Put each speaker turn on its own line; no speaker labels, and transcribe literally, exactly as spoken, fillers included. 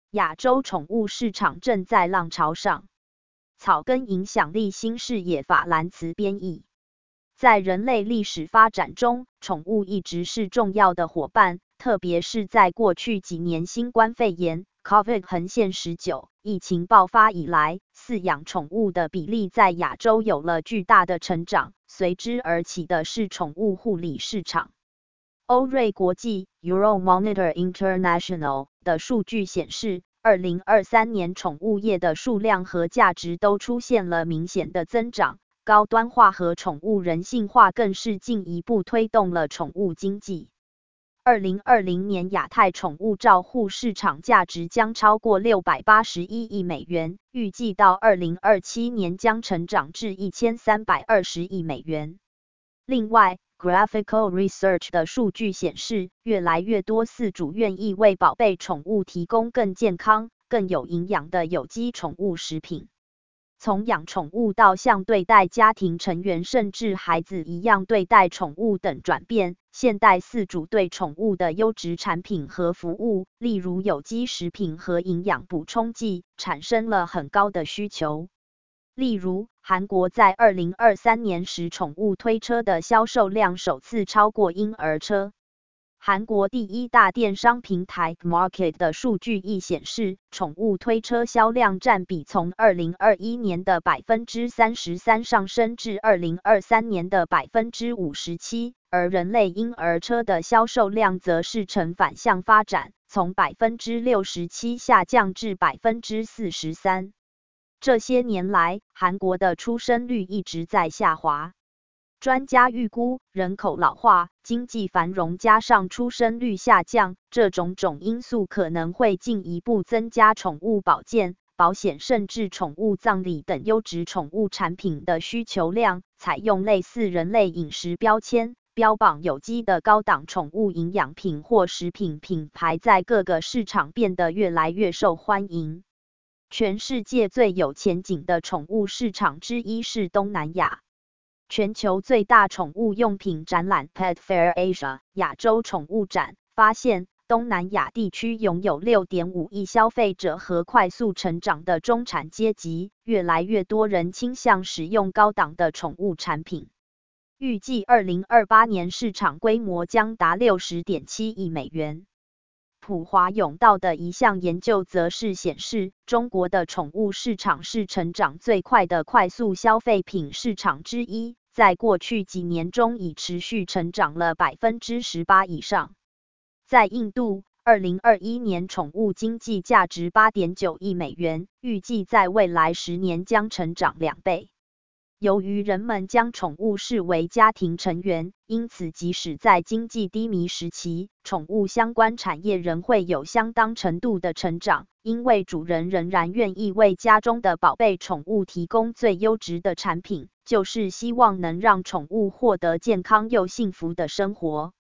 亚洲宠物市场正在浪潮上。草根影响力新视野法兰茨编译。在人类历史发展中，宠物一直是重要的伙伴，特别是在过去几年新冠肺炎 COVID 横线十九 疫情爆发以来，饲养宠物的比例在亚洲有了巨大的成长，随之而起的是宠物护理市场。欧瑞国际 Euromonitor International 的数据显示，二零二三年宠物业的数量和价值都出现了明显的增长，高端化和宠物人性化更是进一步推动了宠物经济。二零二零年亚太宠物照护市场价值将超过六百八十一亿美元，预计到二零二七年将成长至一千三百二十亿美元。另外， Graphical Research 的数据显示，越来越多饲主愿意为宝贝宠物提供更健康、更有营养的有机宠物食品。从养宠物到像对待家庭成员甚至孩子一样对待宠物等转变，现代饲主对宠物的优质产品和服务，例如有机食品和营养补充剂，产生了很高的需求。例如，韩国在二零二三年时宠物推车的销售量首次超过婴儿车。韩国第一大电商平台 Market 的数据亦显示，宠物推车销量占比从二零二一年的 百分之三十三 上升至二零二三年的 百分之五十七， 而人类婴儿车的销售量则是呈反向发展，从 百分之六十七 下降至 百分之四十三。这些年来，韩国的出生率一直在下滑。专家预估，人口老化、经济繁荣加上出生率下降，这种种因素可能会进一步增加宠物保健、保险甚至宠物葬礼等优质宠物产品的需求量。采用类似人类饮食标签、标榜有机的高档宠物营养品或食品品牌在各个市场变得越来越受欢迎。全世界最有前景的宠物市场之一是东南亚。全球最大宠物用品展览 Pet Fair Asia 亚洲宠物展发现，东南亚地区拥有 六点五亿消费者和快速成长的中产阶级，越来越多人倾向使用高档的宠物产品。预计二零二八年市场规模将达 六十点七亿美元。普华永道的一项研究则是显示，中国的宠物市场是成长最快的快速消费品市场之一，在过去几年中已持续成长了 百分之十八 以上。在印度，二零二一年宠物经济价值 八点九亿美元，预计在未来十年将成长两倍。由于人们将宠物视为家庭成员，因此即使在经济低迷时期，宠物相关产业仍会有相当程度的成长，因为主人仍然愿意为家中的宝贝宠物提供最优质的产品，就是希望能让宠物获得健康又幸福的生活。